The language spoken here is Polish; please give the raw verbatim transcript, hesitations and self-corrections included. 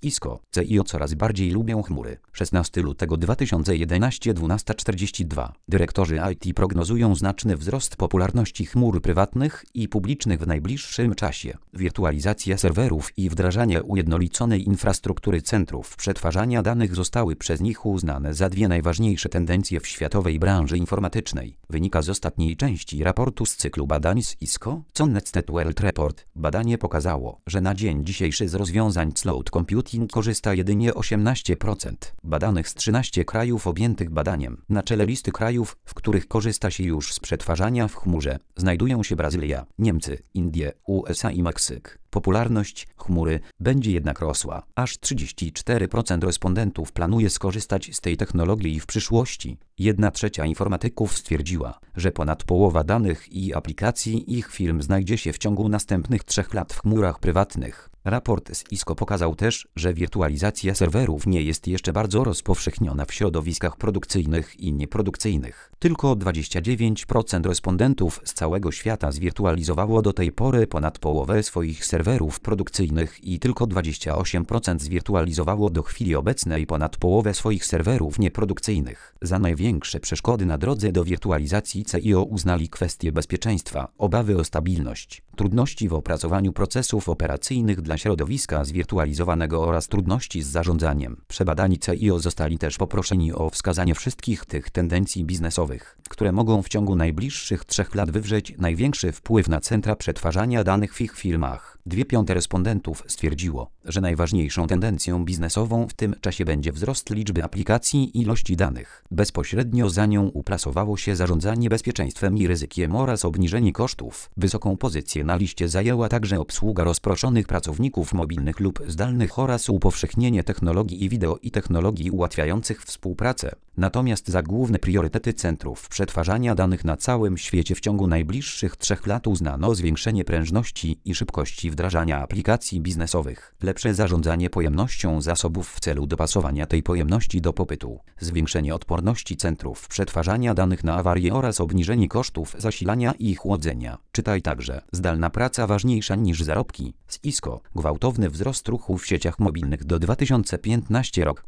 Cisco, C I O coraz bardziej lubią chmury. szesnastego lutego dwa tysiące jedenastego, dwunasta czterdzieści dwa. Dyrektorzy I T prognozują znaczny wzrost popularności chmur prywatnych i publicznych w najbliższym czasie. Wirtualizacja serwerów i wdrażanie ujednoliconej infrastruktury centrów przetwarzania danych zostały przez nich uznane za dwie najważniejsze tendencje w światowej branży informatycznej. Wynika z ostatniej części raportu z cyklu badań z Cisco, C O Next World Report. Badanie pokazało, że na dzień dzisiejszy z rozwiązań cloud computing korzysta jedynie osiemnaście procent badanych z trzynastu krajów objętych badaniem. Na czele listy krajów, w których korzysta się już z przetwarzania w chmurze, znajdują się Brazylia, Niemcy, Indie, U S A i Meksyk. Popularność chmury będzie jednak rosła. Aż trzydzieści cztery procent respondentów planuje skorzystać z tej technologii w przyszłości. Jedna trzecia informatyków stwierdziła, że ponad połowa danych i aplikacji ich firm znajdzie się w ciągu następnych trzech lat w chmurach prywatnych. Raport z Cisco pokazał też, że wirtualizacja serwerów nie jest jeszcze bardzo rozpowszechniona w środowiskach produkcyjnych i nieprodukcyjnych. Tylko dwadzieścia dziewięć procent respondentów z całego świata zwirtualizowało do tej pory ponad połowę swoich serwerów produkcyjnych i tylko dwadzieścia osiem procent zwirtualizowało do chwili obecnej ponad połowę swoich serwerów nieprodukcyjnych. Za największe przeszkody na drodze do wirtualizacji C I O uznali kwestie bezpieczeństwa, obawy o stabilność, trudności w opracowaniu procesów operacyjnych dla środowiska zwirtualizowanego oraz trudności z zarządzaniem. Przebadani C I O zostali też poproszeni o wskazanie wszystkich tych tendencji biznesowych, które mogą w ciągu najbliższych trzech lat wywrzeć największy wpływ na centra przetwarzania danych w ich firmach. Dwie piąte respondentów stwierdziło, że najważniejszą tendencją biznesową w tym czasie będzie wzrost liczby aplikacji i ilości danych. Bezpośrednio za nią uplasowało się zarządzanie bezpieczeństwem i ryzykiem oraz obniżenie kosztów. Wysoką pozycję na liście zajęła także obsługa rozproszonych pracowników mobilnych lub zdalnych oraz upowszechnienie technologii i wideo i technologii ułatwiających współpracę. Natomiast za główne priorytety centrów przetwarzania danych na całym świecie w ciągu najbliższych trzech lat uznano zwiększenie prężności i szybkości wdrażania aplikacji biznesowych, lepsze zarządzanie pojemnością zasobów w celu dopasowania tej pojemności do popytu, zwiększenie odporności centrów przetwarzania danych na awarie oraz obniżenie kosztów zasilania i chłodzenia. Czytaj także: zdalna praca ważniejsza niż zarobki. Z Cisco. Gwałtowny wzrost ruchu w sieciach mobilnych do dwa tysiące piętnasty rok.